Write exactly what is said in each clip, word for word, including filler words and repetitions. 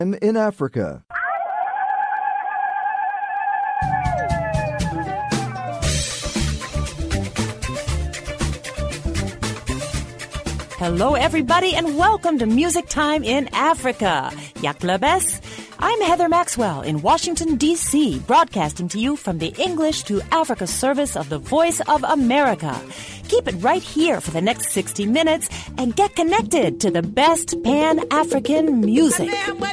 in Africa. Hello, everybody, and welcome to Music Time in Africa. Yaklabes. I'm Heather Maxwell in Washington, D C, broadcasting to you from the English to Africa service of the Voice of America. Keep it right here for the next sixty minutes and get connected to the best Pan-African music.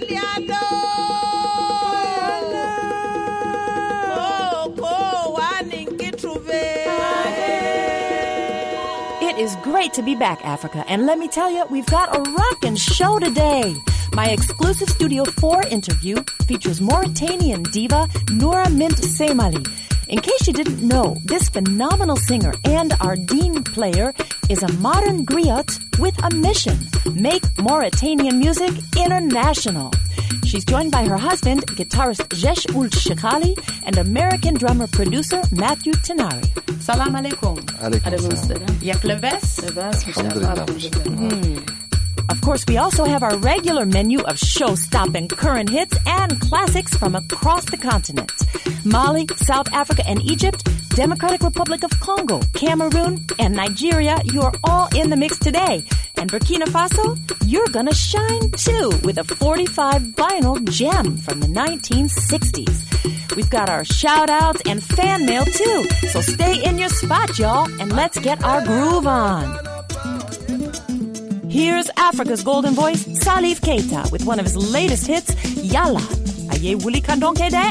It is great to be back, Africa, and let me tell you, we've got a rockin' show today. My exclusive Studio four interview features Mauritanian diva Noura Mint Semali. In case you didn't know, this phenomenal singer and Ardeen player is a modern griot with a mission: make Mauritanian music international. She's joined by her husband, guitarist Jesh Ould Shekhali, and American drummer-producer Matthew Tenari. Salam alaikum. Alaikum salam. Yaklabes. Alhamdulillah. Mm. Of course, we also have our regular menu of show-stopping current hits and classics from across the continent. Mali, South Africa, and Egypt, Democratic Republic of Congo, Cameroon, and Nigeria, you're all in the mix today. And Burkina Faso, you're gonna shine too with a forty-five vinyl gem from the nineteen sixties. We've got our shout-outs and fan mail too, so stay in your spot, y'all, and let's get our groove on. Here's Africa's golden voice, Salif Keita, with one of his latest hits, Yalla. Aye wuli kandonke de?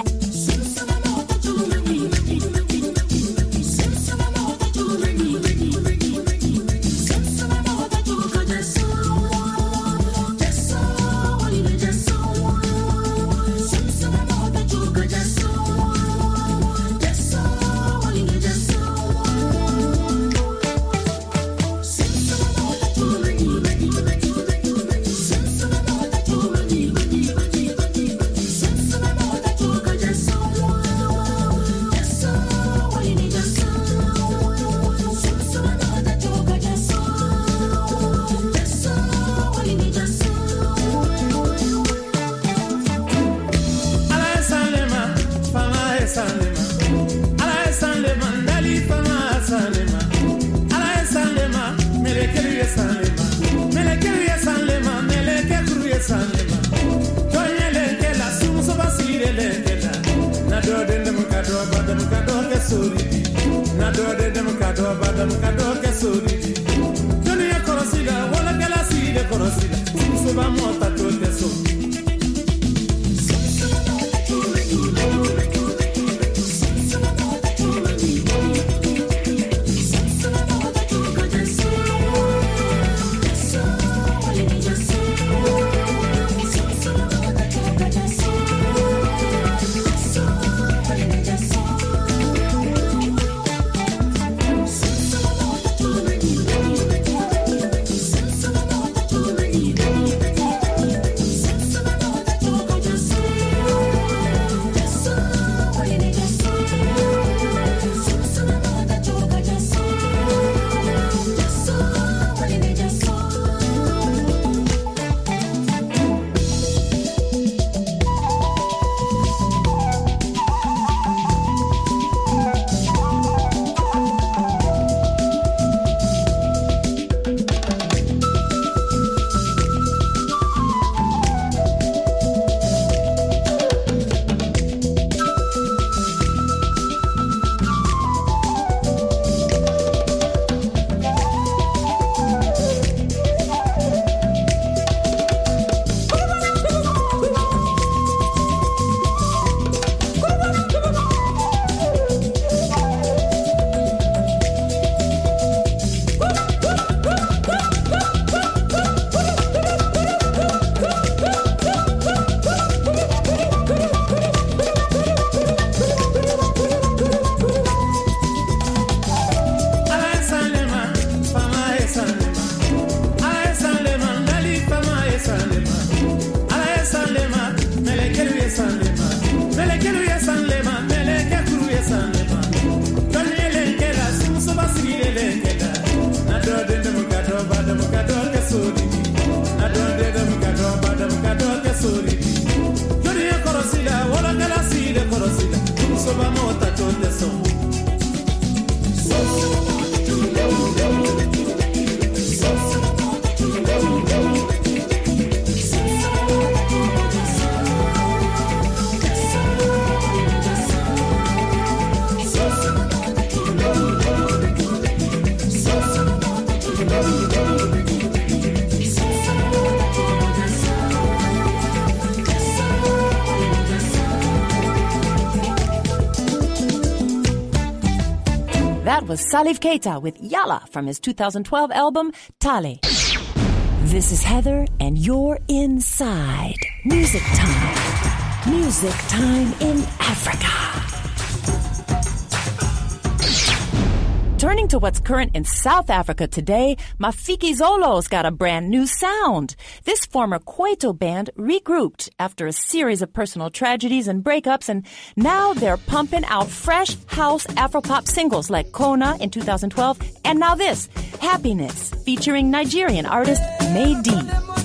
That was Salif Keita with Yala from his two thousand twelve album, Tale. This is Heather, and you're inside. Music time. Music time in Africa. Turning to what's current in South Africa today, Mafikizolo's got a brand new sound. This former Kwaito band regrouped after a series of personal tragedies and breakups, and now they're pumping out fresh house Afropop singles like Kona in two thousand twelve, and now this, Happiness, featuring Nigerian artist May D.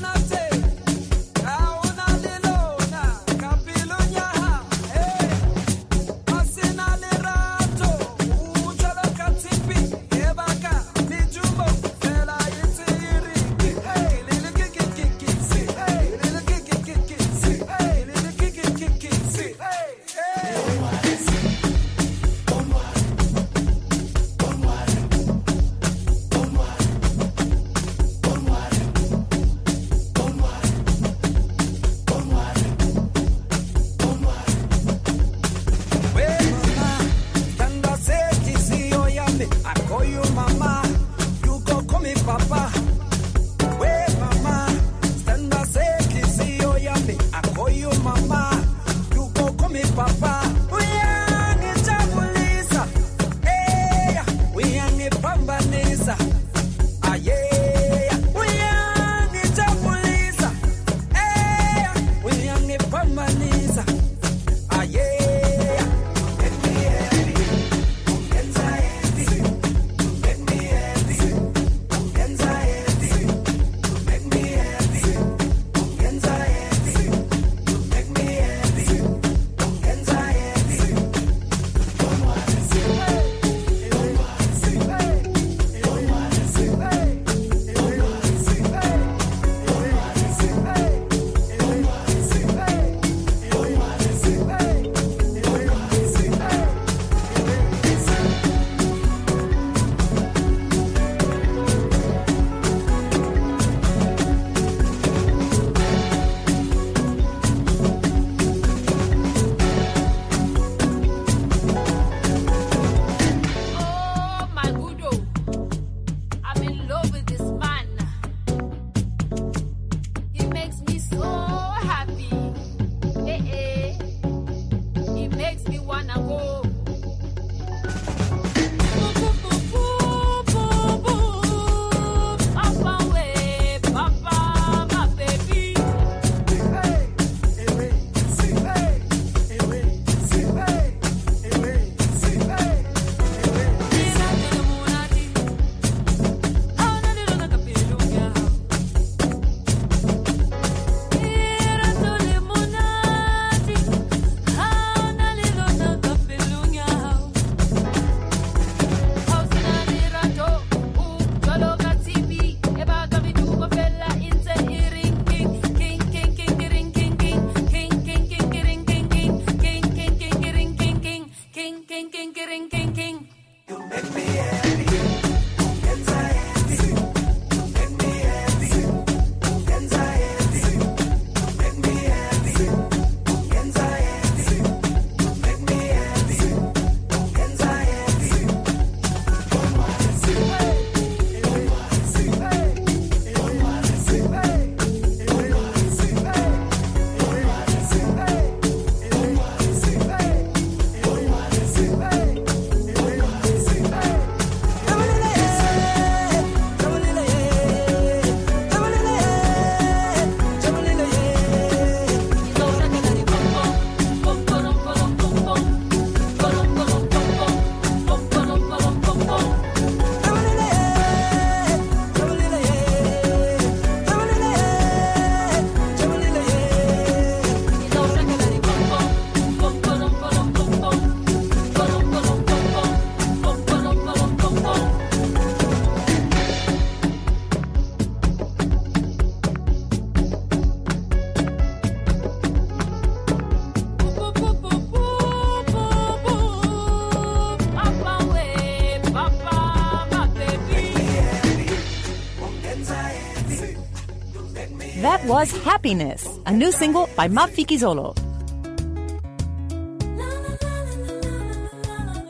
That was Happiness, a new single by Mafikizolo. Hi,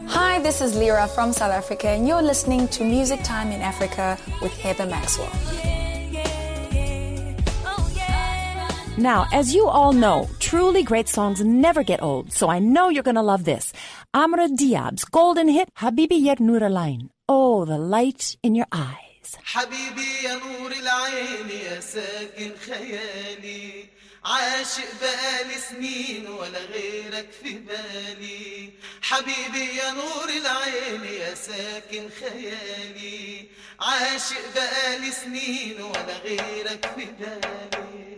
this is Lyra from South Africa, and you're listening to Music Time in Africa with Heather Maxwell. Now, as you all know, truly great songs never get old, so I know you're going to love this. Amra Diab's golden hit, Habibi Ya Noor Al-Ain. Oh, the light in your eyes. حبيبي يا نور العين يا ساكن خيالي عاشق بقالي سنين ولا غيرك في بالي حبيبي يا نور العين يا ساكن خيالي عاشق بقالي سنين ولا غيرك في بالي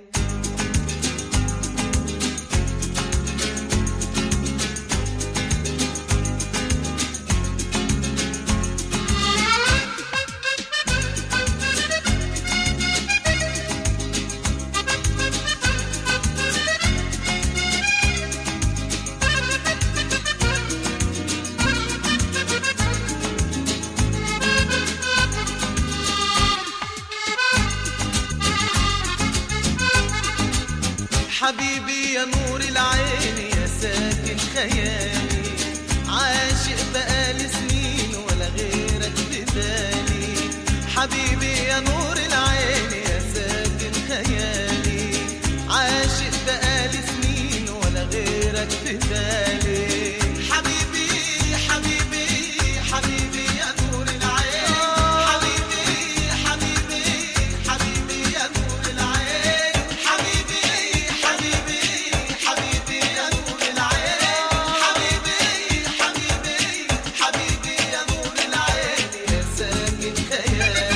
حبيبي يا نور العين يا ساكن خيالي عاشق بقالي سنين ولا غيرك في بالي حبيبي يا نور العين يا ساكن خيالي عاشق بقالي سنين ولا غيرك في بالي حبيبي حبيبي حبيبي يا نور العين حبيبي حبيبي حبيبي يا نور العين حبيبي حبيبي حبيبي يا نور العين حبيبي حبيبي حبيبي يا نور العين يا ساكن خيالي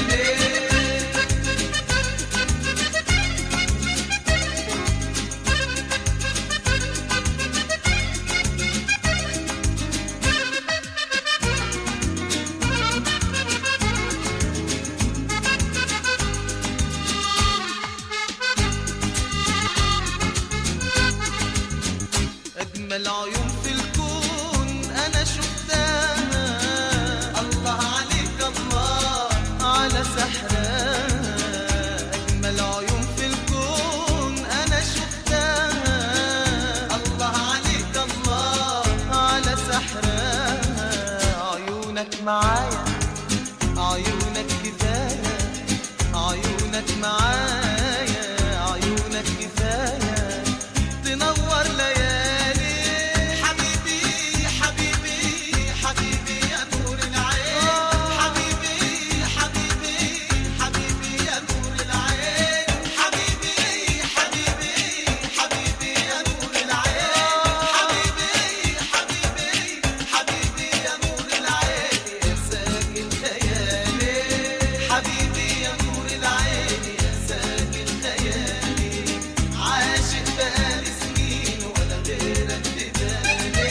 أجمل عيون في الكون أنا شفتها الله عليك الله على سحرها أجمل عيون في الكون أنا شفتها الله عليك الله على سحرها عيونك معايا عيونك كفاية عيونك معايا عيونك كفاية تنور ليالي حبيبي حبيبي حبيبي يا نور العين حبيبي حبيبي حبيبي يا نور العين حبيبي حبيبي حبيبي يا نور العين حبيبي حبيبي حبيبي يا نور العين يا ساكن خيالي حبيبي يا نور العين يا ساكن خيالي عاشق بقالي سنين ولا غيرك في بالي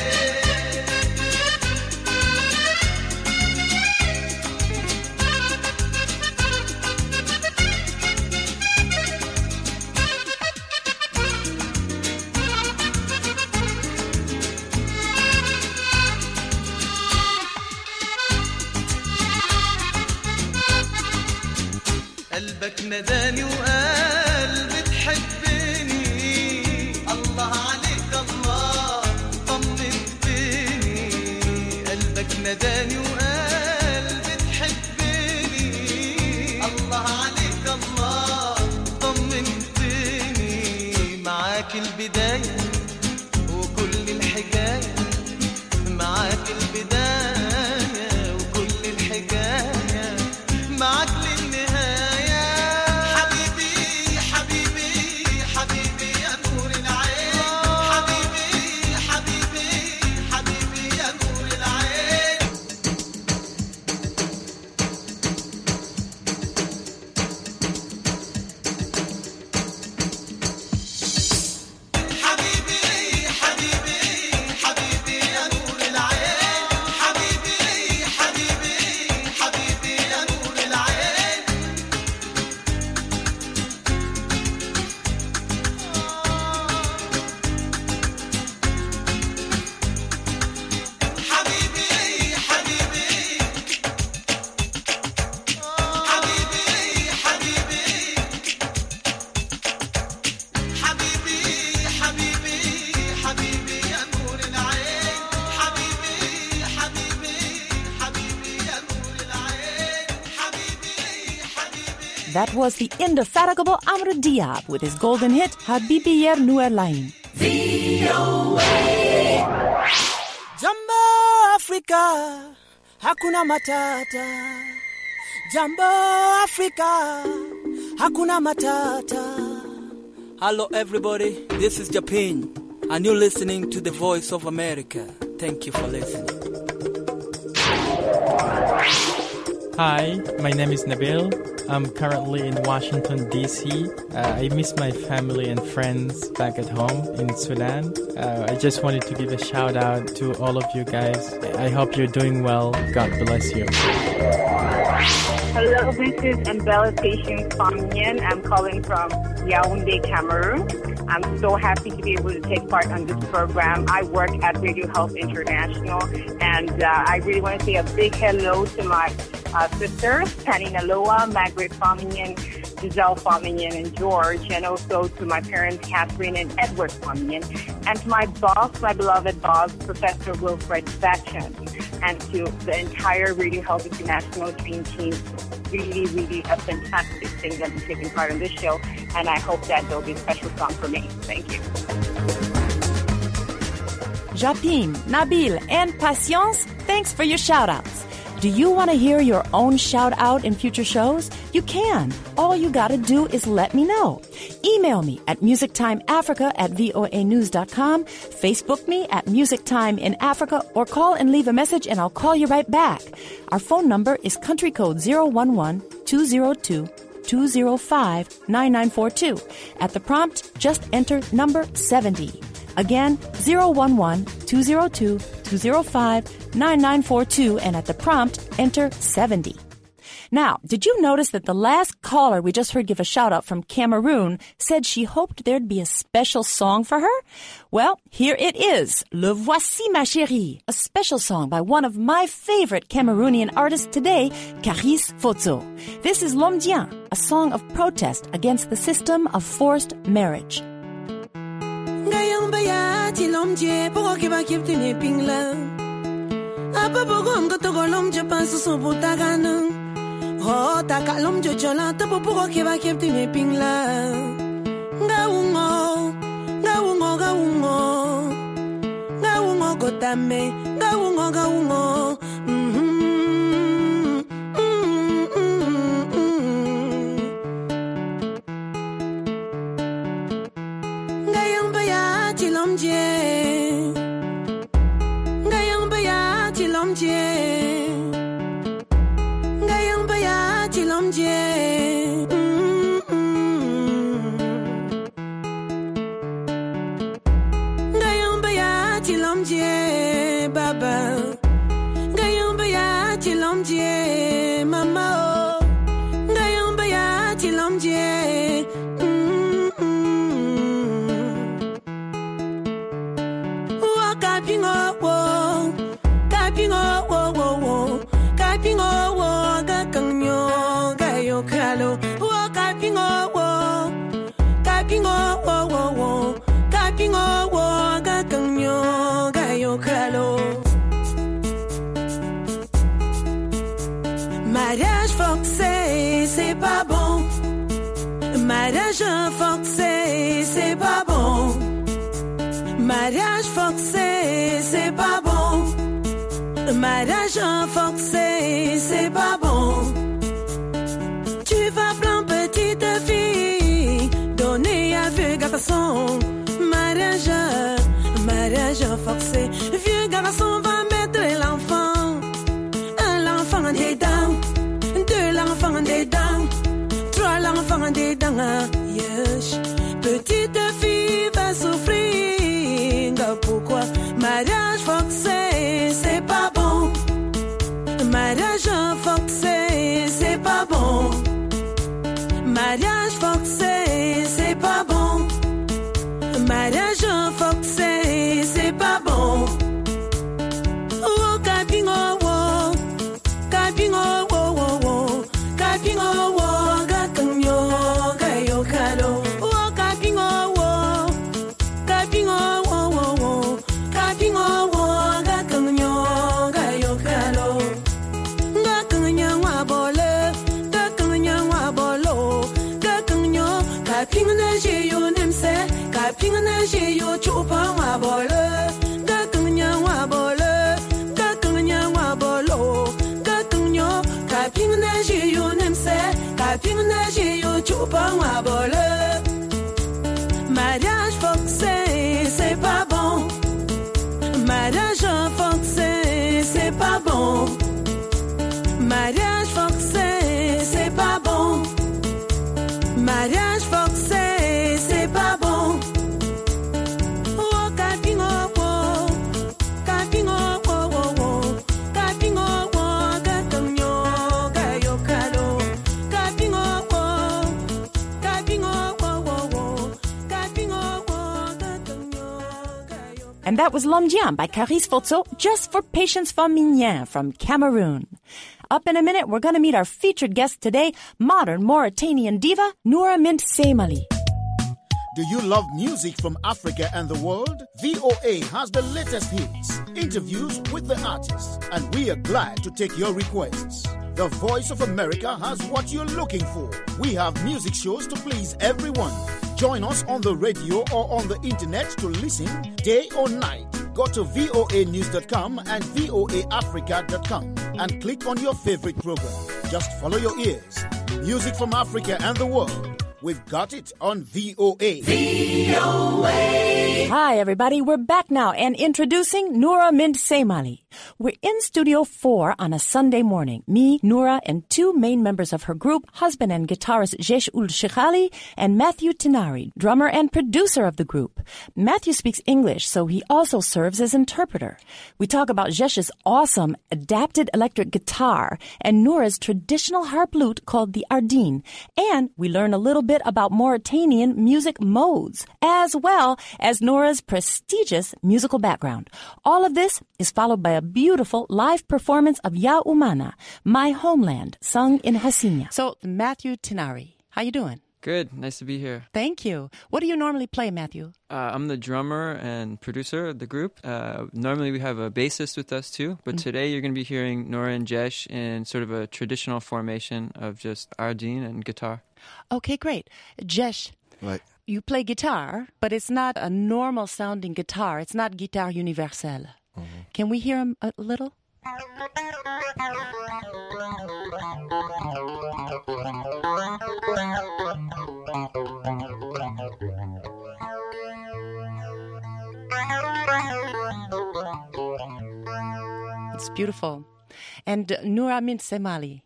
قلبك نداني وقال بتحبني الله عليك الله طمنتني قلبك نداني وقال بتحبني الله عليك الله طمنتني معاك البداية وكل الحكاية معاك البداية وكل الحكاية معاك للنهاية حبيبي حبيبي حبيبي يا نور العين حبيبي حبيبي حبيبي يا نور العين حبيبي حبيبي حبيبي يا نور العين حبيبي that was the indefatigable Amr Diab with his golden hit, Habibi Yer Nuer Lain. Jambo Africa, hakuna matata. Jambo Africa, hakuna matata. Hello everybody, this is Japan, and you're listening to the Voice of America. Thank you for listening. Hi, my name is Nabil. I'm currently in Washington, D C Uh, I miss my family and friends back at home in Sudan. Uh, I just wanted to give a shout out to all of you guys. I hope you're doing well. God bless you. Hello, this is Mbella Patience Famian. I'm calling from Yaoundé, Cameroon. I'm so happy to be able to take part on this program. I work at Radio Health International, and uh, I really want to say a big hello to my uh, sisters, Penny Naloa, Margaret Famian, Giselle Famian, and George, and also to my parents, Catherine and Edward Famian, and to my boss, my beloved boss, Professor Wilfred Batchen, and to the entire Radio Health International dream team. Really, really a fantastic thing that I'm taking part in this show, and I hope that there'll be a special song for me. Thank you. Japin, Nabil, and Patience, thanks for your shout-outs. Do you want to hear your own shout-out in future shows? You can. All you got to do is let me know. Email me at musictimeafrica at voa news dot com, Facebook me at musictime in Africa, or call and leave a message and I'll call you right back. Our phone number is country code zero one one, two zero two, two zero five, nine nine four two. At the prompt, just enter number seventy. Again, zero one one, two zero two, two zero five, nine nine four two, and at the prompt, enter seventy. Now, did you notice that the last caller we just heard give a shout-out from Cameroon said she hoped there'd be a special song for her? Well, here it is, Le Voici ma chérie, a special song by one of my favorite Cameroonian artists today, Caris Fozo. This is L'Homme Dien, a song of protest against the system of forced marriage. Ngayang baya ti lom je poko ke ba kip tine pingla apa bogom ko to golom je pan so butaga nang ho ta ka lom jo jola ta poko ke ba kip tine pingla ngawungo ngawungo ngawungo ngawungo ko tame ngawungo ngawungo Ngayang baya ti lom je Ngayang baya ti lom je Ngayang baya ti lom je baba Ngayang baya ti lom je mama oh Ngayang baya ti lom je Kapingo wo, kapingo wo wo wo, kapingo wo ga kanyo ga yo kalo. Wo kapingo wo, kapingo wo wo wo, kapingo wo ga kanyo ga yo kalo. Mariage forcé, c'est pas bon. Mariage forcé, c'est pas bon. Mariage forcé, c'est pas bon. Mariage forcé, c'est pas bon. Tu vas prendre petite fille, donner à vieux garçon. Mariage, mariage forcé. Vieux garçon va mettre l'enfant. Un l'enfant dedans, deux l'enfant dedans, trois l'enfant dedans. Yes. Petite fille va souffrir. Pourquoi? Mariage forcé, c'est pas bon. Mariage forcé, c'est pas bon. Mariage forcé, c'est pas bon. Mariage forcé, c'est pas bon. Oh, kapingo wo, kapingo wo wo wo, kapingo wo, gakanyo, gayo kalo. Oh, kapingo wo, kapingo wo. Bolo chupa wa bolo ga kanya wa bolo ga kanya wa bolo ga kanyo ka ping na ji yo nem se ka ping na ji yo chupa wa bolo mariage forcé c'est pas bon mariage forcé c'est pas bon mariage forcé c'est pas bon mariage forcé c'est pas bon oh kapingo wo kapingo wo wo wo kapingo wo gatanyo gayo kalo kapingo wo kapingo wo wo wo kapingo wo gatanyo gayo. And that was Lomjian by Caris Fotso, just for Patience Famignan from Cameroon. Up in a minute, we're going to meet our featured guest today, modern Mauritanian diva, Noura Mint Seymali. Do you love music from Africa and the world? V O A has the latest hits, interviews with the artists, and we are glad to take your requests. The Voice of America has what you're looking for. We have music shows to please everyone. Join us on the radio or on the internet to listen day or night. Go to V O A news dot com and V O A africa dot com and click on your favorite program. Just follow your ears. Music from Africa and the world. We've got it on V O A. V O A. Hi, everybody. We're back now and introducing Noura Mint Seymali. We're in Studio four on a Sunday morning. Me, Noura, and two main members of her group, husband and guitarist Jesh Ul Shekhali and Matthew Tinari, drummer and producer of the group. Matthew speaks English, so he also serves as interpreter. We talk about Jesh's awesome adapted electric guitar and Noura's traditional harp lute called the Ardeen. And we learn a little bit about Mauritanian music modes, as well as Noura's prestigious musical background. All of this is followed by a beautiful live performance of Ya Umana, My Homeland, sung in Hassania. So, Matthew Tinari, how you doing? Good. Nice to be here. Thank you. What do you normally play, Matthew? Uh, I'm the drummer and producer of the group. Uh, normally we have a bassist with us too, but mm-hmm. today you're going to be hearing Noura and Jesh in sort of a traditional formation of just Ardeen and guitar. Okay, great. Jesh, right. You play guitar, but it's not a normal sounding guitar. It's not guitar universelle. Mm-hmm. Can we hear him a little? It's beautiful. And uh, Noura Mint Seymali.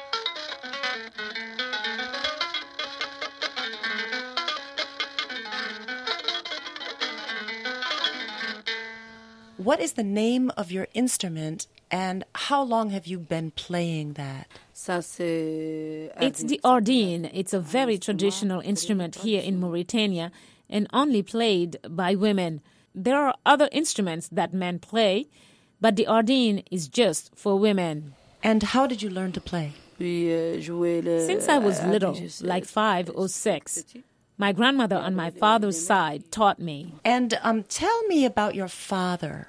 What is the name of your instrument and how long have you been playing that? It's the Ardeen. It's a very traditional instrument here in Mauritania and only played by women. There are other instruments that men play, but the Ardeen is just for women. And how did you learn to play? Since I was little, like five or six, my grandmother on my father's side taught me. And um, tell me about your father.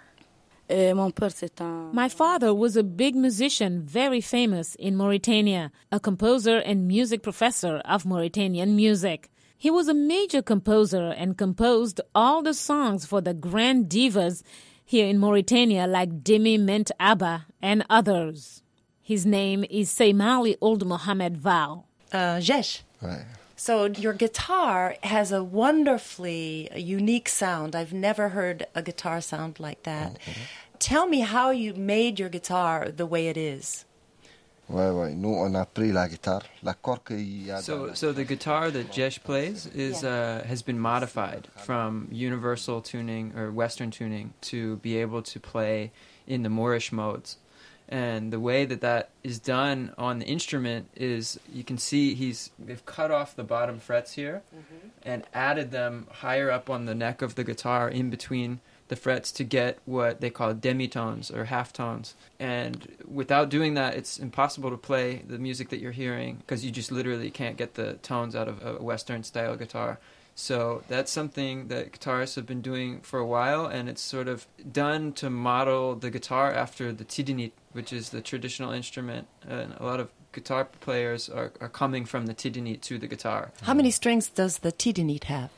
My father was a big musician, very famous in Mauritania, a composer and music professor of Mauritanian music. He was a major composer and composed all the songs for the grand divas here in Mauritania like Demi Mint Abba and others. His name is Seymali Ould Mohamed Val. Uh, Jesh. Right. So your guitar has a wonderfully unique sound. I've never heard a guitar sound like that. Mm-hmm. Tell me how you made your guitar the way it is. Ouais, ouais. Nous, on a pris la guitare. La corde qu'il y a so, so the guitar that Jesh plays is uh, has been modified from universal tuning or Western tuning to be able to play in the Moorish modes. And the way that that is done on the instrument is, you can see he's they've cut off the bottom frets here mm-hmm. and added them higher up on the neck of the guitar in between the frets to get what they call demitones or half tones. And without doing that, it's impossible to play the music that you're hearing because you just literally can't get the tones out of a Western style guitar. So that's something that guitarists have been doing for a while, and it's sort of done to model the guitar after the tidinit, which is the traditional instrument. And a lot of guitar players are, are coming from the tidinit to the guitar. How many strings does the tidinit have?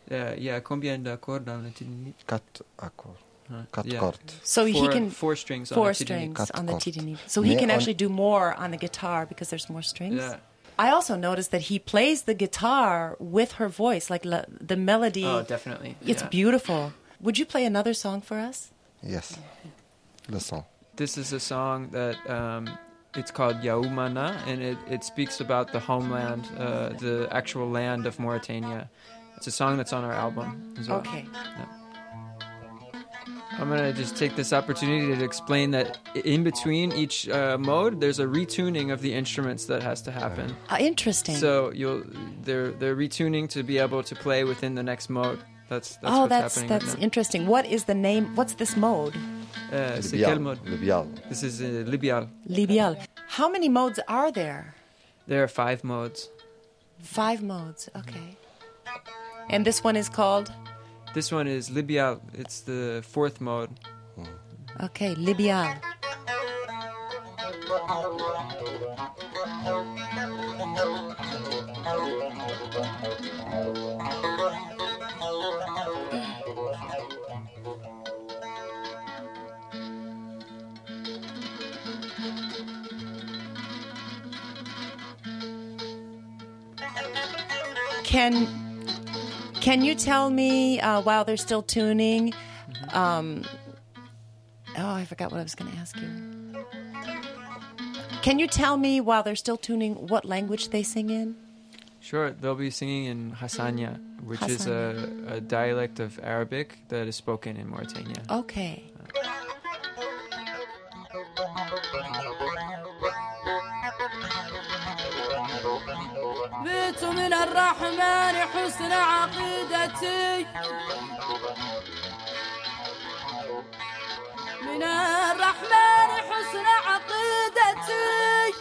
Uh, il y a combien d'accords dans la titinite? Quatre accords. Huh, Quatre yeah. cordes. So he Four- can four strings on four the titinite. strings on the Quatre titinite. cordes. So he Mais can on- actually do more on the guitar because there's more strings. Yeah. I also noticed that he plays the guitar with her voice, like la- the melody. Oh, definitely. It's yeah. beautiful. Would you play another song for us? Yes. Le son. This is a song that um, it's called Yaoumana, and it, it speaks about the homeland, uh, the actual land of Mauritania. It's a song that's on our album as well. Okay. Yeah. I'm going to just take this opportunity to explain that i- in between each uh, mode, there's a retuning of the instruments that has to happen. Uh, interesting. So you'll they're they're retuning to be able to play within the next mode. That's that's oh, what's that's happening that's right now. interesting. What is the name? What's this mode? Uh, c'est Libial. quel mode? Libial. This is uh, Libial. Libial. How many modes are there? There are five modes. Five modes. Okay. And this one is called? This one is Libial. It's the fourth mode. Okay, Libial. Can can you tell me uh, while they're still tuning? Um, oh, I forgot what I was going to ask you. Can you tell me while they're still tuning what language they sing in? Sure, they'll be singing in Hassania, which is a, a dialect of Arabic that is spoken in Mauritania. Okay. بيت من الرحمن حسن عقيدتي من الرحمن حسن عقيدتي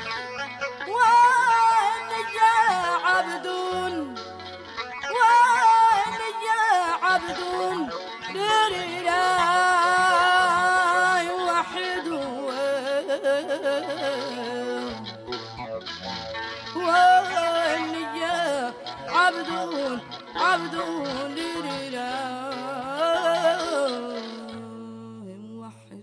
وإني عبد وإني عبد لله وحده وإني عبد عبد لله موحد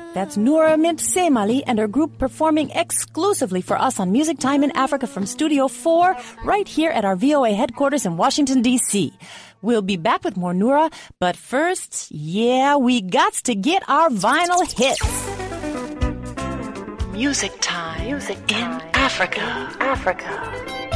That's Noura Mint Semali and her group performing exclusively for us on Music Time in Africa from Studio four, right here at our V O A headquarters in Washington, D C We'll be back with more Noura, but first, yeah, we got to get our vinyl hits. Music Time, Music Time in Africa, Africa.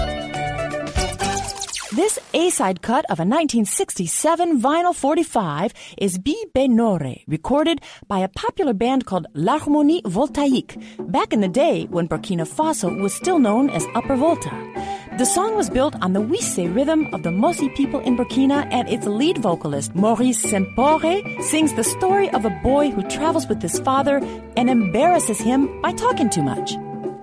This A-side cut of a nineteen sixty-seven vinyl forty-five is Bi Benore, recorded by a popular band called L'Harmonie Voltaïque, back in the day when Burkina Faso was still known as Upper Volta. The song was built on the Wisse rhythm of the Mossi people in Burkina, and its lead vocalist, Maurice Sempore, sings the story of a boy who travels with his father and embarrasses him by talking too much.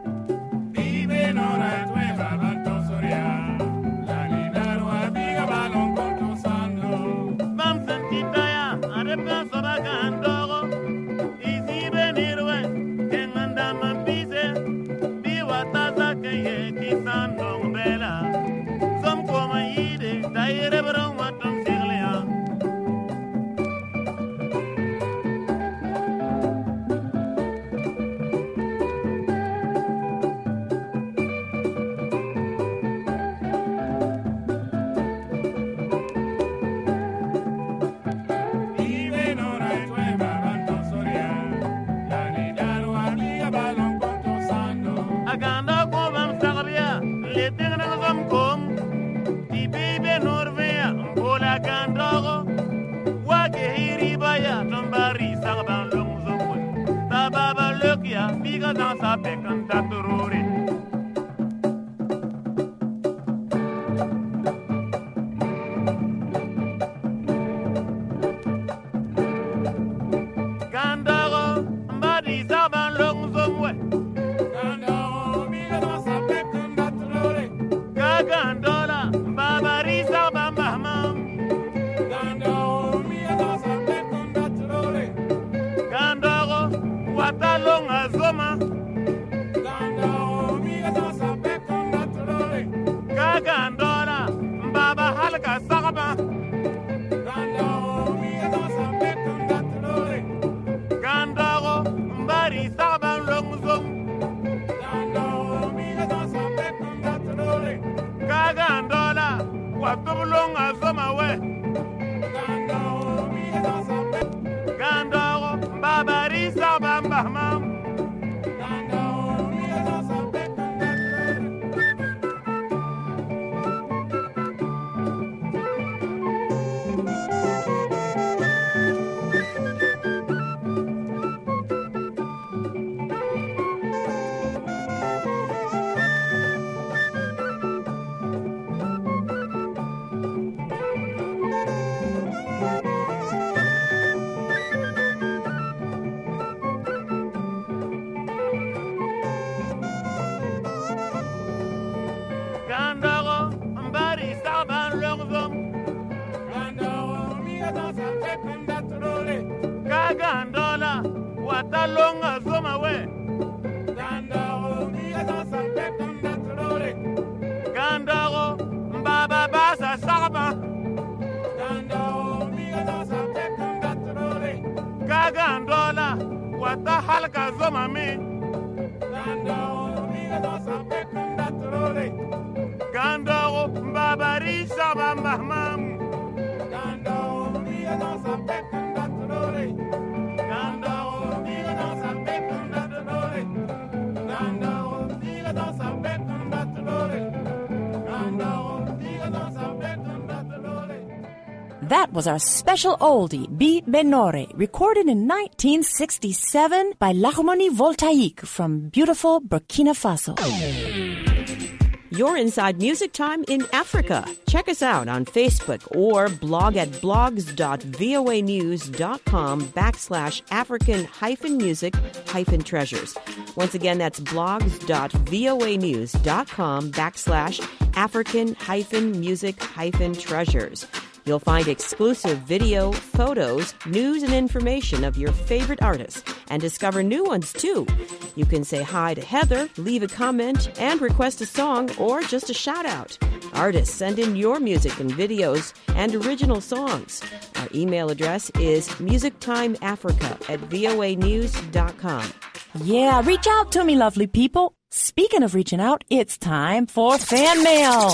That was our special oldie, Bi Benore, recorded in nineteen sixty-seven by L'Harmonie Voltaïque from beautiful Burkina Faso. You're inside Music Time in Africa. Check us out on Facebook or blog at blogs.voanews.com backslash African hyphen music hyphen treasures. Once again, that's blogs.voanews.com backslash African hyphen music hyphen treasures. You'll find exclusive video, photos, news, and information of your favorite artists, and discover new ones, too. You can say hi to Heather, leave a comment, and request a song or just a shout-out. Artists, send in your music and videos and original songs. Our email address is musictimeafrica at voa news dot com. Yeah, reach out to me, lovely people. Speaking of reaching out, it's time for fan mail.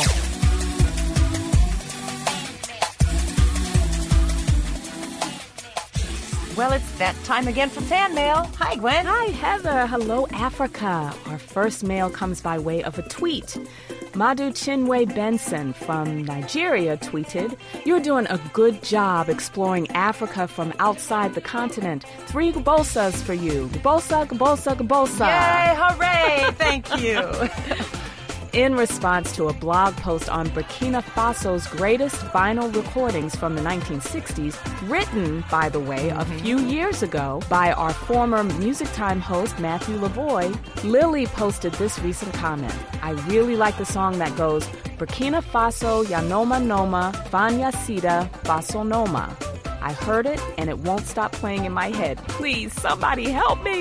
Well, it's that time again for fan mail. Hi, Gwen. Hi, Heather. Hello, Africa. Our first mail comes by way of a tweet. Madu Chinwe Benson from Nigeria tweeted, "You're doing a good job exploring Africa from outside the continent. Three Gbosas for you. Gbosa, Gbosa, Gbosa." Yay, hooray. Thank you. In response to a blog post on Burkina Faso's greatest vinyl recordings from the nineteen sixties, written, by the way, a few years ago by our former Music Time host Matthew Lavoie, Lily posted this recent comment. "I really like the song that goes, Burkina Faso, Yanoma Noma, Fanya Sida, Faso Noma. I heard it and it won't stop playing in my head. Please, somebody help me."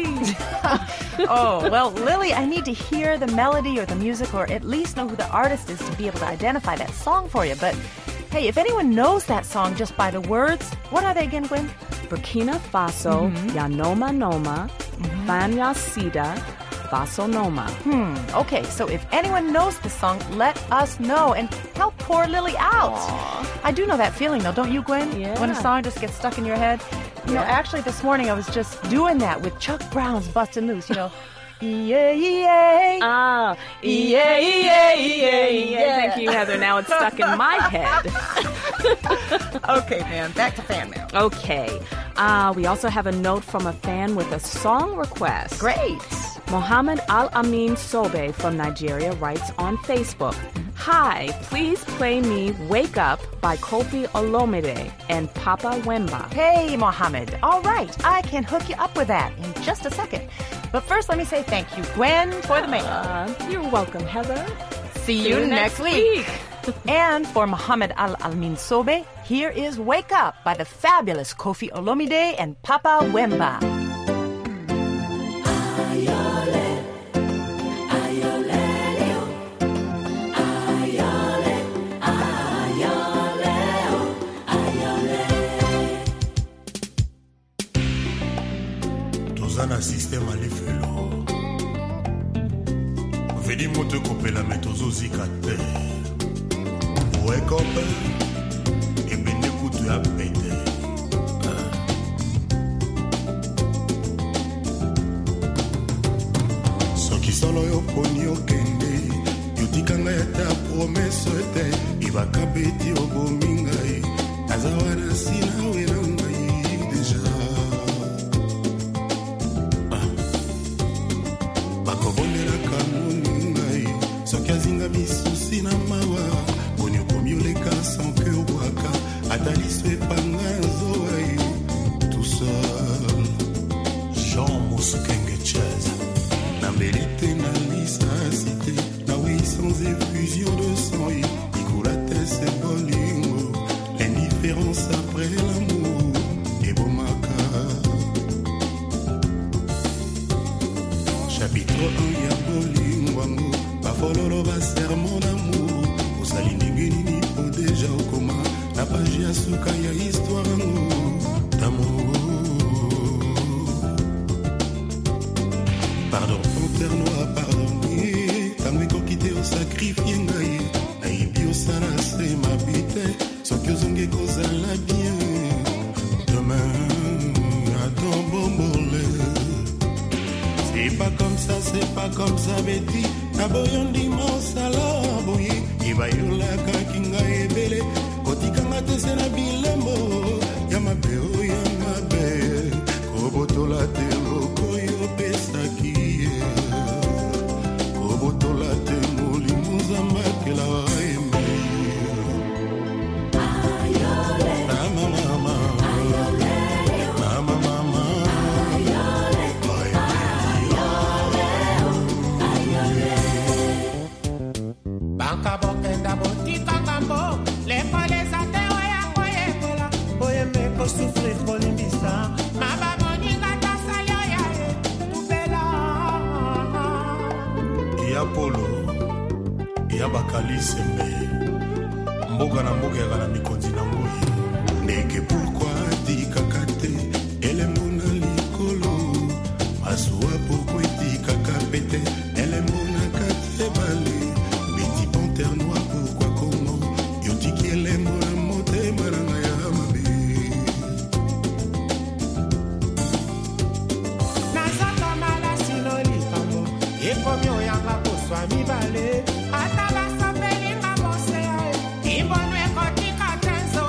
Oh, well, Lily, I need to hear the melody or the music or at least know who the artist is to be able to identify that song for you. But hey, if anyone knows that song just by the words, what are they again, Gwen? Burkina Faso, mm-hmm. Yanoma Noma, mm-hmm. Fanya Sida, Faso Noma. Hmm, okay, so if anyone knows the song, let us know and help poor Lily out. Aww. I do know that feeling, though, don't you, Gwen? Yeah. When a song just gets stuck in your head. You yeah. know, actually, this morning I was just doing that with Chuck Brown's Bustin' Loose, you know. Yeah, yeah. Ah, yeah, yeah, yeah, yeah. Thank you, Heather. Now it's stuck in my head. Okay, man, back to fan mail. Okay. Uh, we also have a note from a fan with a song request. Great. Mohammed Al-Amin Sobe from Nigeria writes on Facebook, "Hi, please play me Wake Up by Kofi Olomide and Papa Wemba." Hey, Mohammed. All right, I can hook you up with that in just a second. But first, let me say thank you, Gwen, for the mail. Uh, you're welcome, Heather. See, See you, you next, next week. week. And for Mohammed Al-Amin Sobe, here is Wake Up by the fabulous Kofi Olomide and Papa Wemba. Na système alifelo vedi moto kopela metozo zikate wake up e bende kutu ya pete soki solo yo poni okende yotikanga ya ta promesse te ibaka beti obomingai azawana sina wena misusi na mawa boni okomioleka sanke obwaka ataliso epanga zoai tout seul Jean Mouskenge Chaz na mbelite na lisasite na wei sans effusion de sang ikulate se bolingo l'indifférence après l'amour ebomaka chapitre un ya bolingo wango bafololo basermon d'amour osali ndenge nini po deja okoma na page ya suka ya histoire yango d'amour. Pardon panthère noire pardonne tango ekoki te osakrifie ngai nayebi osala se mabite soki ozongi kozala bien demain attends bombole. C'est pas comme ça, c'est pas comme ça, Betty. Naboyondi mosala boye ibayola kakinga ebele kotikanga tese na bilembo ya mabe o ya mabe kobotola te lokoyo pesaki kobotola te molimo zambakela eme ayole mama mama ayole mama mama Banka bokenda botika kambo lepo lesate oya koye kola oye meko souffrir kolimbisa maba moninga tasalo ya tupela ya polo ya bakali sembe mboka na mboka ya na mikonzi na ngoi ndeke pourquoi tikaka te elembo na likolo masuwa pourquoi tikaka pete elembo na kati ebale petit panthère noir pourquoi kongo yotiki elembo na motema na ngai ya mabe nazaka malasi no likambo ekomi oyanga koswa mibale ata basopelinga mosea imbonwe kotika tenzo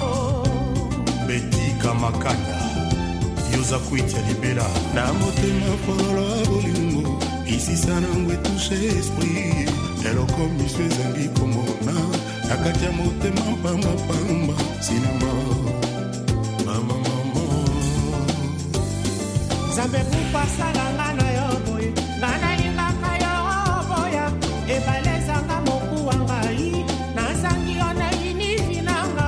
betika makanda yoza kuitia libela na motema fololo ya bolingo isisa nango etushe esprit eloko miso ezangi komona na kati ya motema pambapamba sinema mama mama nzambe kupasalanga na yo boye nga nalingaka yo boya ebalezanga mokuwa ngai nazangi yo na inivi nanga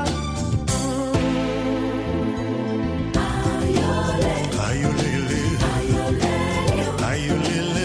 ayolele ayolele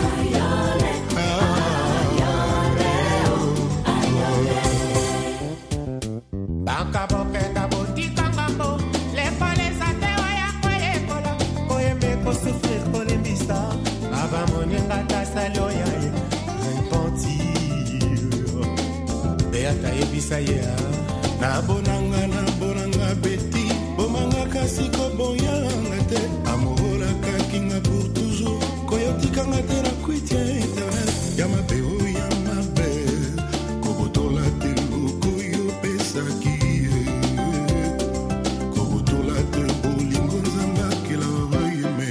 banka bokenda botikanga mbo lekoleza te oya koyekola koyembe kosufrir kolembisa aba moninga tasali oyaye repentir beata yebisa ye nabonanga nabonanga beti bomanga kasi koboyanga te amorolaka kinga pour toujours koyotikanga te na kwitia internet ya mabe oyo ya mabe kobotola te okoyo pesaki kobotola te bolingo zambakela bayeme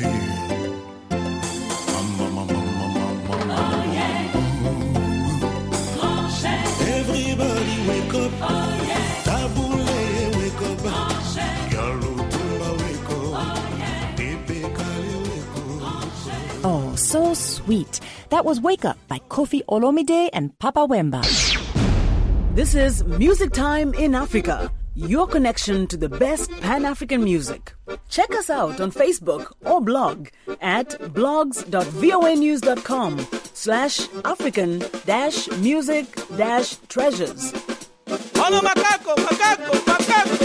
everybody wake up tabule wake up yalo tumba wake up pepe kale wake up. Oh, so sweet. That was Wake Up by Kofi Olomide and Papa Wemba. This is Music Time in Africa, your connection to the best Pan-African music. Check us out on Facebook or blog at blogs.voanews.com slash African dash music dash treasures. Hola macaco, macaco, macaco.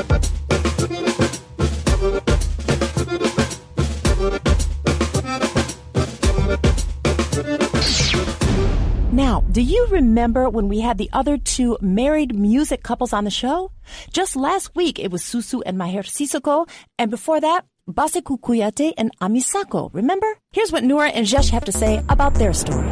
Now, do you remember when we had the other two married music couples on the show? Just last week, it was Susu and Maher Sissoko, and before that, Baseku Kuyate and Amisako. Remember? Here's what Noura and Jesh have to say about their story.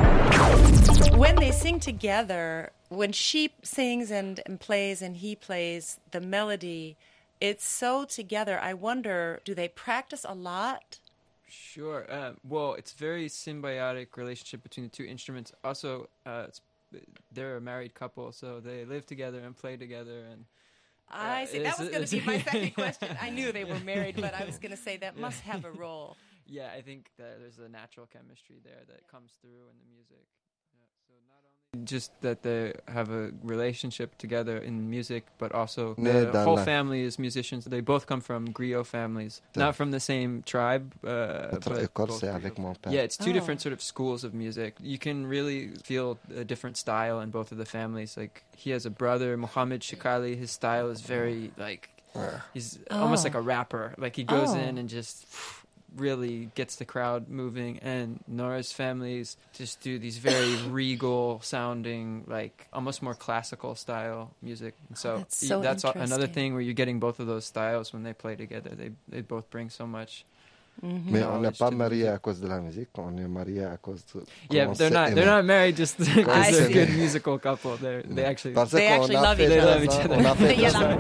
When they sing together, when she sings and, and plays and he plays the melody, it's so together. I wonder, do they practice a lot? Sure. Uh, well, it's a very symbiotic relationship between the two instruments. Also, uh, it's, they're a married couple, so they live together and play together. And uh, I see. That was going to be my second question. I knew they were married, but I was going to say that must have a role. Yeah, I think that there's a natural chemistry there that comes through in the music. Yeah, so not only just that they have a relationship together in music, but also the whole family is musicians. They both come from griot families, not from the same tribe. Uh, but both yeah, it's two oh. different sort of schools of music. You can really feel a different style in both of the families. Like he has a brother, Mohammed Shikali. His style is very like he's oh. almost like a rapper. Like he goes oh. in and just really gets the crowd moving, and Nora's families just do these very regal sounding, like almost more classical style music. And so, oh, that's, so that's another thing where you're getting both of those styles when they play together. They they both bring so much. Mm-hmm. Mais on n'est pas mariés à cause de la musique, on est mariés à cause de. Yeah, but they're not. They're not married just because they're a good musical couple. They they actually they actually love each other. They love each other.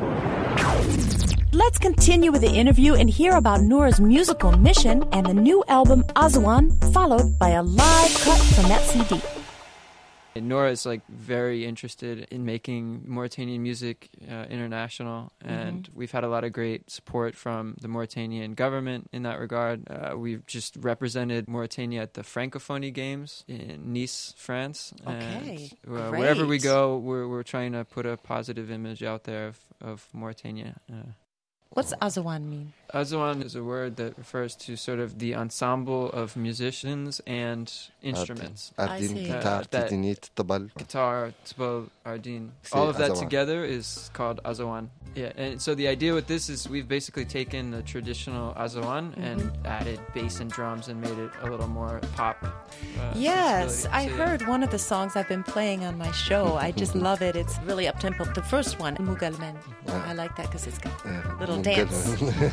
Let's continue with the interview and hear about Noura's musical mission and the new album Azwan, followed by a live cut from that C D. Noura is like very interested in making Mauritanian music uh, international, and mm-hmm. we've had a lot of great support from the Mauritanian government in that regard. Uh, we've just represented Mauritania at the Francophonie Games in Nice, France. Okay, and, uh, wherever we go, we're we're trying to put a positive image out there of, of Mauritania. Uh, What's Azawan mean? Azawan is a word that refers to sort of the ensemble of musicians and instruments. Ardin, guitar, titinit, tabal. Guitar, tabal, ardin. All of that Azawan. Together is called Azawan. Yeah, and so the idea with this is we've basically taken the traditional Azawan mm-hmm. and added bass and drums and made it a little more pop. Uh, yes, I so, heard yeah. one of the songs I've been playing on my show. I just love it. It's really up-tempo. The first one, Mugalmen. Yeah. I like that because it's got a little yeah. dance.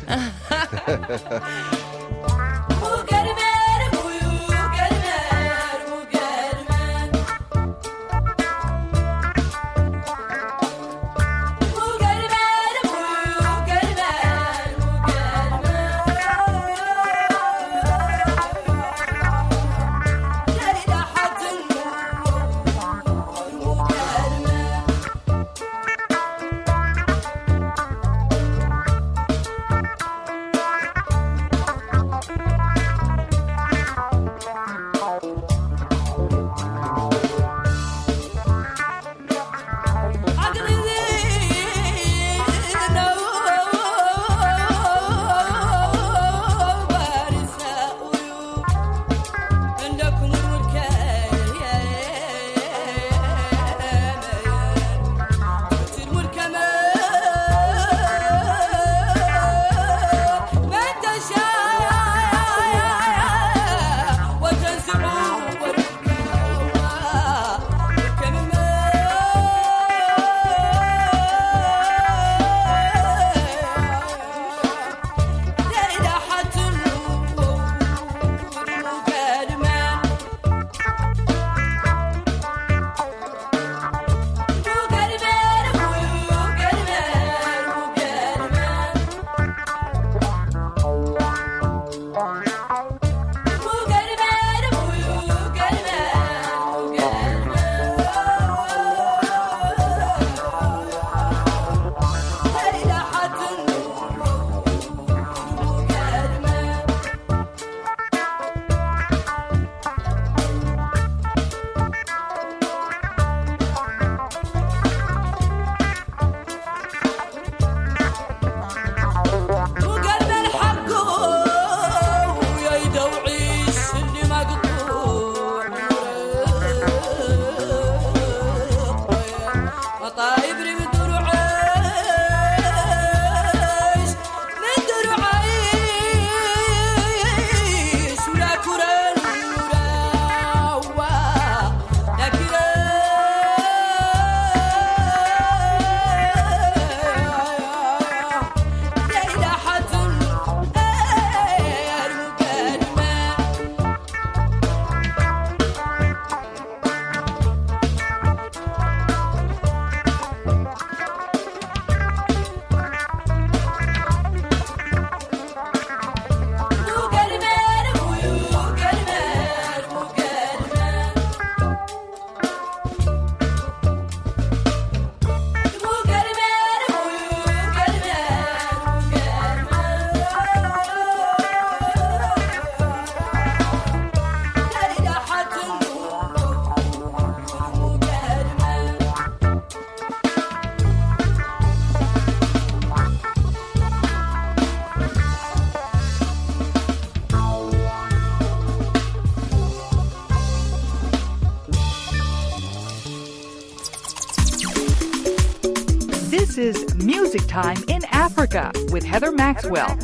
This is Music Time in Africa with Heather Maxwell.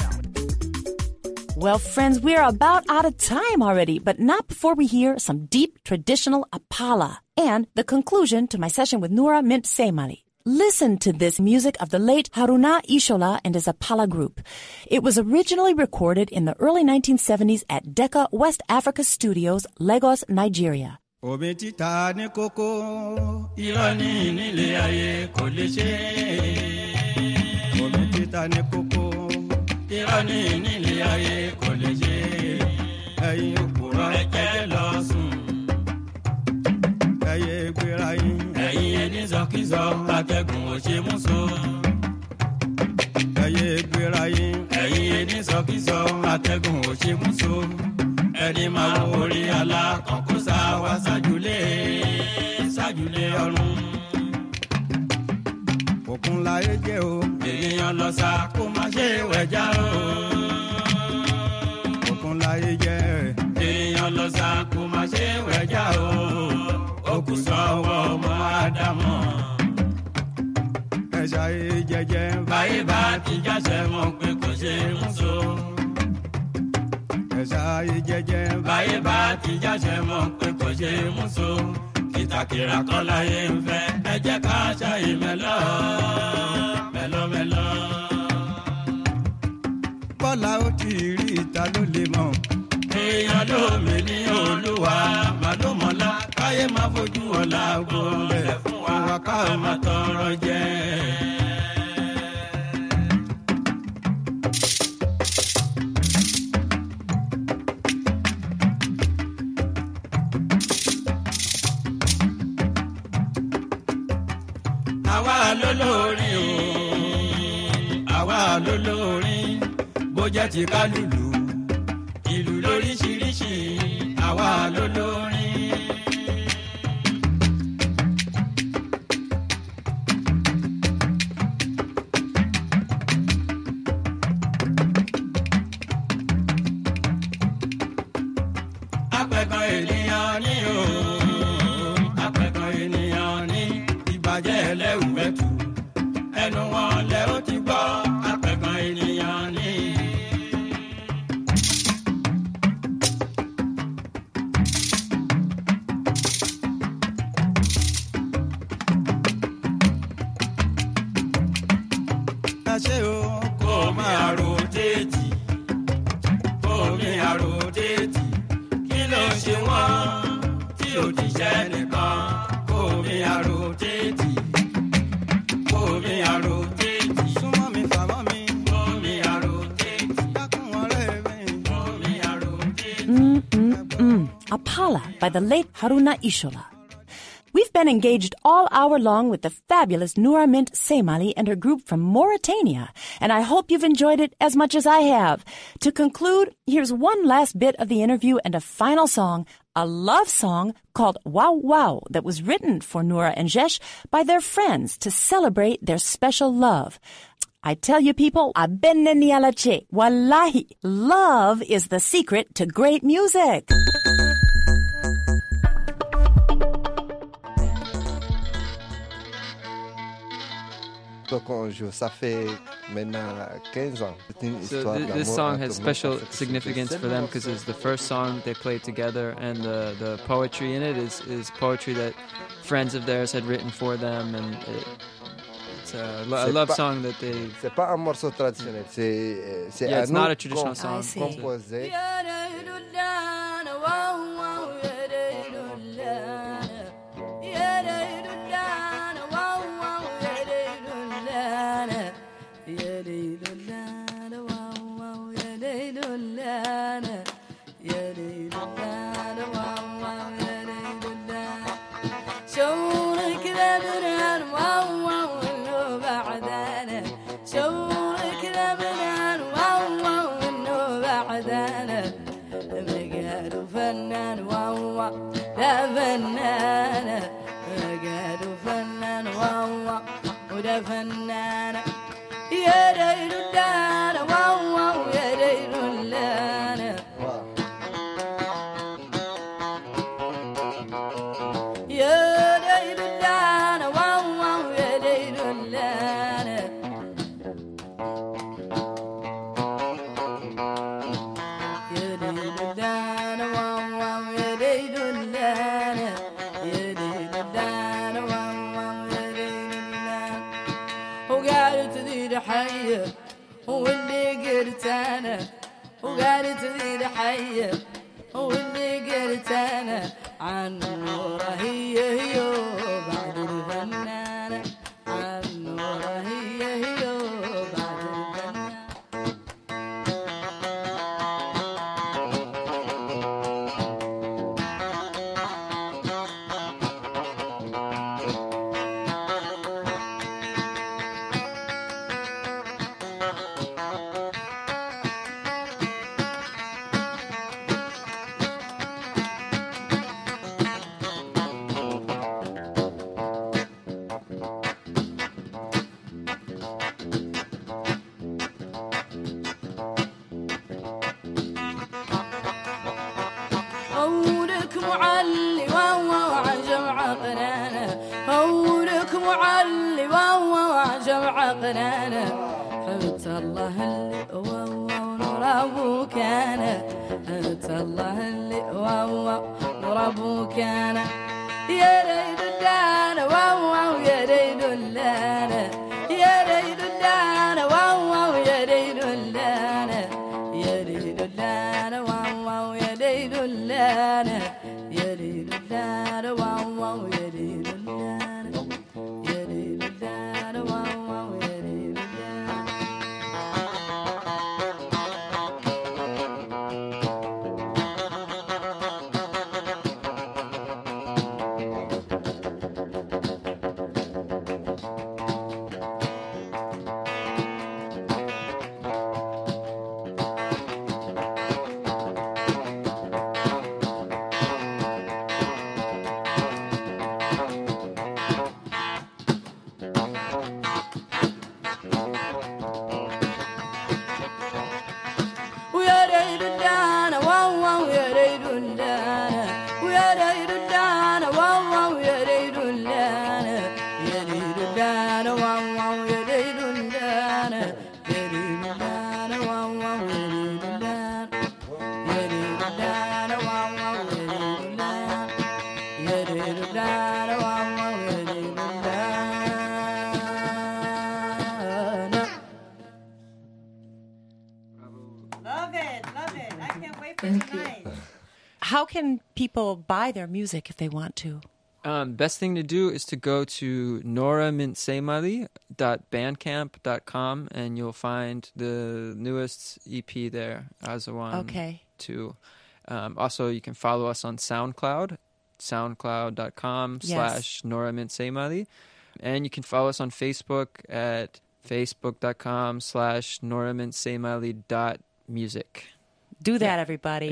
Well, friends, we're about out of time already, but not before we hear some deep traditional Apala and the conclusion to my session with Noura Mint Seymari. Listen to this music of the late Haruna Ishola and his Apala group. It was originally recorded in the early nineteen seventies at Decca West Africa Studios, Lagos, Nigeria. Obetita ne koko irani nile aye koleche. Obetita ne koko irani nile aye koleche. Aye okura aye losun. Aye gberai. Aye ni zokizo ategun oche muso. Aye gberai. Aye ni zokizo ategun oche muso. Ẹni máa wo orí alákọ̀ọ́kọ́sá wá sájúlé sájúlé ọ̀run. Òkun láyé jẹ́ o. Ènìyàn lọ sá kó má ṣe wẹ̀já o. Òkun láyé jẹ́. Èèyàn lọ sá kó má ṣe wẹ̀já o. Ó kù sọ́wọ́ ọmọ Ádámọ̀. Ẹ ṣayé jẹ́jẹ́. Báyé bá ti jáṣẹ́ mọ̀ pé kò ṣe é mú so. Ẹ ṣayé jẹ́jẹ́. Báyé bá ti jáṣẹ́ mọ̀ pé kò ṣe é mú so. Kìtàkìrà kọ́ láyé ń fẹ́. Ẹ jẹ́ ká ṣayé mẹ́lọ́ mẹ́lọ́ mẹ́lọ́. Bọ́lá ó ti rí ìta ló lè mọ̀. Èèyàn ló mi ní Olúwa màlúmọ́lá káyé máa fojú ọ̀la gbọ́nlẹ̀ fún wa ká máa tọrọ jẹ. Àwa lólórin o, àwa lólórin bó jẹ́ ti ká lùlù ìlú lóríṣiríṣi àwa lólórin. Apẹ̀kan ènìyàn ní o, apẹ̀kan ènìyàn ní ìbàjẹ́ ẹlẹ́wùmẹ́tù ẹnu wọn lẹ́ ó ti gbọ́ apẹ̀kan ènìyàn ní. Ṣé o kò mi àròtéètì kò mi àròtéètì kí ló ń ṣe wọ́n tí ò ti ṣẹ́ nìkan kò mi àròtéètì kò mi àròtéètì súnmọ́ mi fàmọ́ mi kò mi àròtéètì dákun ọ̀rẹ́ mi kò mi àròtéètì. Mm-mm-mm. Apala by the late Haruna Ishola. We've been engaged all hour long with the fabulous Noura Mint Semali and her group from Mauritania, and I hope you've enjoyed it as much as I have. To conclude, here's one last bit of the interview and a final song, a love song called Wow Wow that was written for Noura and Jesh by their friends to celebrate their special love. I tell you people, abenneni alache, wallahi, love is the secret to great music. Donc on joue, ça fait maintenant quinze ans. So th- this song has special significance for them because it's the first song they played together, and the, the poetry in it is, is poetry that friends of theirs had written for them, and it, it's a, lo- a love pas, song that they... C'est pas un morceau traditionnel, c'est, c'est yeah, à it's nous not a traditional com- song. composé. فنانة قالوا فنان واو وده فنانة يا ليل الدار واو يا ليل الدار يا ليل الدار واو يا ليل الدار يا ليل الدار واو يا ليل الدار يا ليل الدار واو يا ليل الدار وقالت ذي حية واللي قلت أنا وقالت ذي حية واللي قلت أنا عن نوره هي هي بعد الفنانة عن نوره هي هي بعد الفنانة وعلي واوا جمع قنانا حبت الله اللي واوا نور ابوك انا حبت الله اللي واوا نور ابوك انا يا ريت الدانا واوا يا ريت الدانا يا ريت الدانا واوا يا ريت الدانا يا ريت الدانا واوا يا ريت الدانا يا ريت الدانا واوا يا ريت الدانا يا ريت الدانا واوا يا ريت How can people buy their music if they want to? Um, best thing to do is to go to nora mintsemali dot bandcamp dot com and you'll find the newest E P there, Azawan Okay. two. Um, also, you can follow us on SoundCloud, soundcloud dot com Yes. slash Nora Mintsemali. And you can follow us on Facebook at facebook dot com slash Nora Mintsemali dot music. Do that, everybody.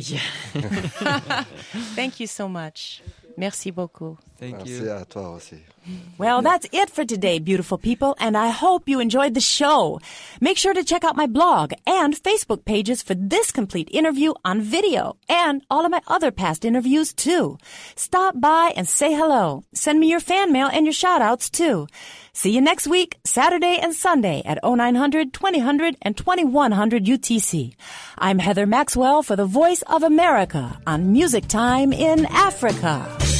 Yeah. Thank you so much. Merci beaucoup. Thank Merci you. à toi aussi. Well, that's it for today, beautiful people, and I hope you enjoyed the show. Make sure to check out my blog and Facebook pages for this complete interview on video and all of my other past interviews, too. Stop by and say hello. Send me your fan mail and your shout-outs, too. See you next week, Saturday and Sunday at oh nine hundred, twenty hundred, and twenty-one hundred U T C. I'm Heather Maxwell for the Voice of America on Music Time in Africa.